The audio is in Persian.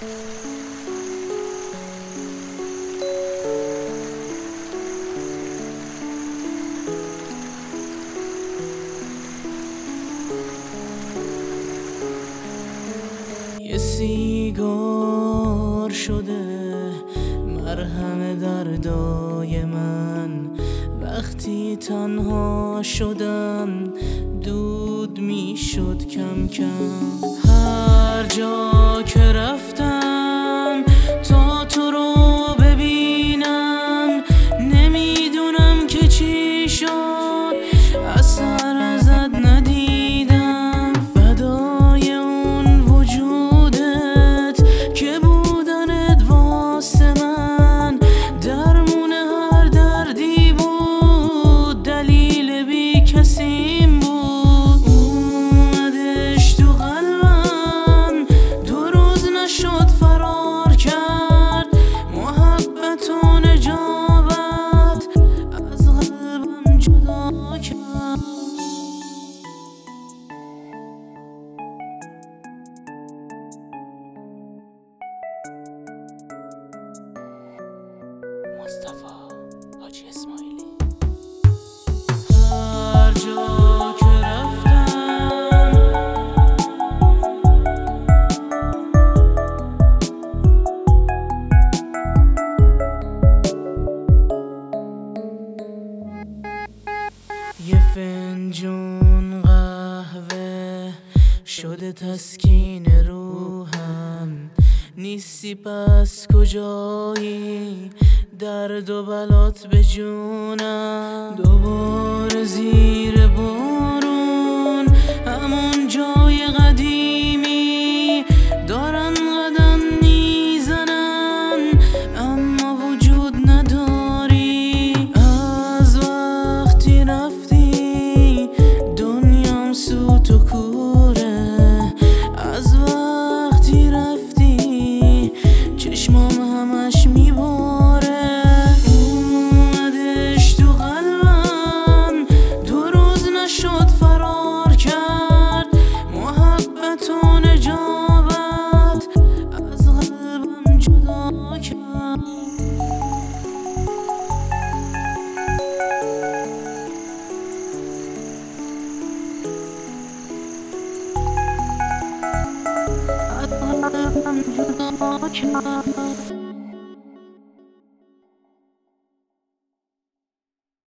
یه سیگار شده مرهم دردای من، وقتی تنها شدم دود میشد کم کم. هر جا که رفتم تا تو رو ببینم، نمیدونم که چی شد، اثر ازت ندیدم. فدای اون وجودت که بودنت واسه من درمون هر دردی بود، دلیل بی کسیم بود. اومدش تو قلبم، 2 روز نشد فرار کرد. محبت و نجابت از قلبم جدا کرد. مصطفی حاجی اسماعیلی. هر جا که رفتم یه فنجون قهوه شده تسکین روحم. نیستی پس کجایی؟ درد و بلات به جونم. دوباره زیر بارون همون جای قدیمی دارن قدم میزنن، اما وجود نداری. از وقتی رفتی دنیام سوت و کوره، از وقتی رفتی چشمام همش میباره. اومدش تو قلبم، 2 روز نشد فرار کرد. محبت و نجابت از قلبم جدا کرد. از قلبم جدا کرد.